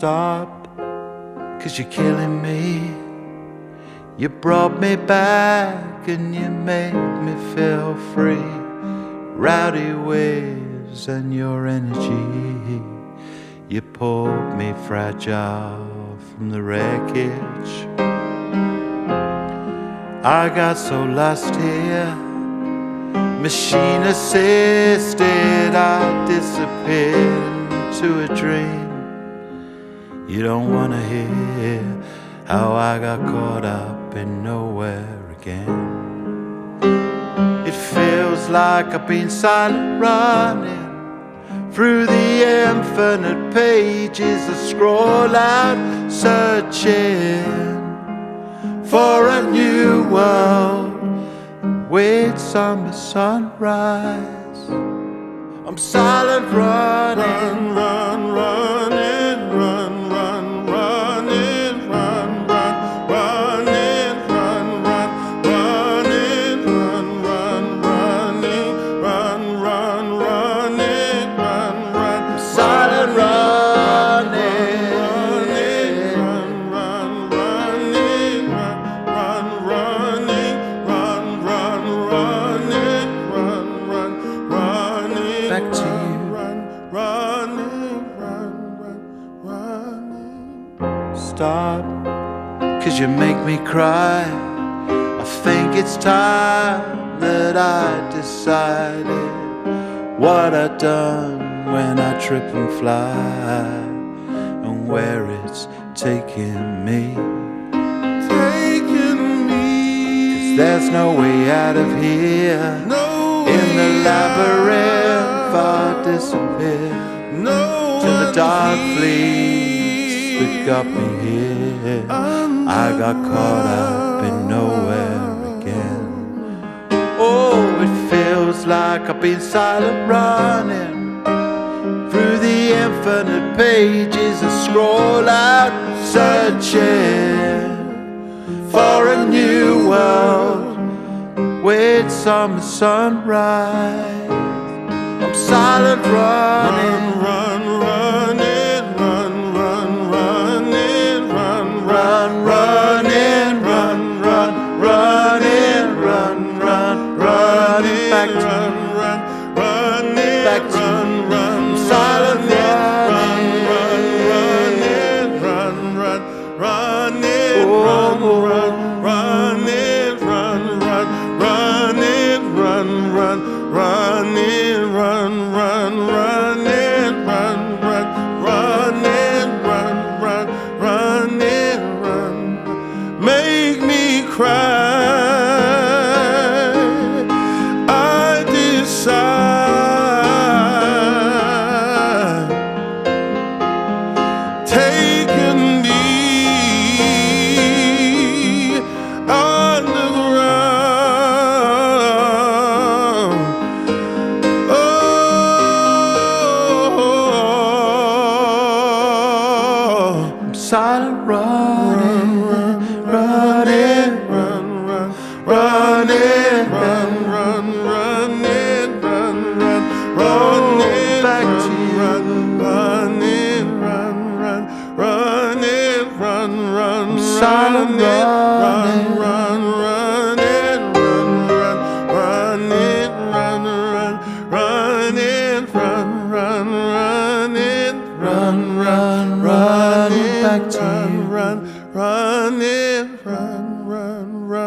Stop, 'cause you're killing me. You brought me back and you made me feel free. Rowdy waves and your energy, you pulled me fragile from the wreckage. I got so lost here, machine assisted. I disappeared into a dream. You don't wanna hear how I got caught up in nowhere again. It feels like I've been silent running through the infinite pages. I scroll out searching for a new world. Wait, summer sunrise. I'm silent running, running, running, running, running, running, running, silent running, back to you. Stop, 'cause you make me cry. I think it's time that I decided what I've done when I trip and fly, and where it's taking me. 'Cause there's no way out of here. In the labyrinth I disappear to the dark fleets that got me here. I got caught up in nowhere again. Oh, it feels like I've been silent running through the infinite pages. I scroll out searching for a new world. Wait, summer sunrise. I'm silent running, running, running, running, running, back to back to silent running, make me cry. I decide, taking me underground. Oh, I'm silent running, running, running, running, running, running, back to you. Running, running, I'm silent running, running, running, running, back to you. Running,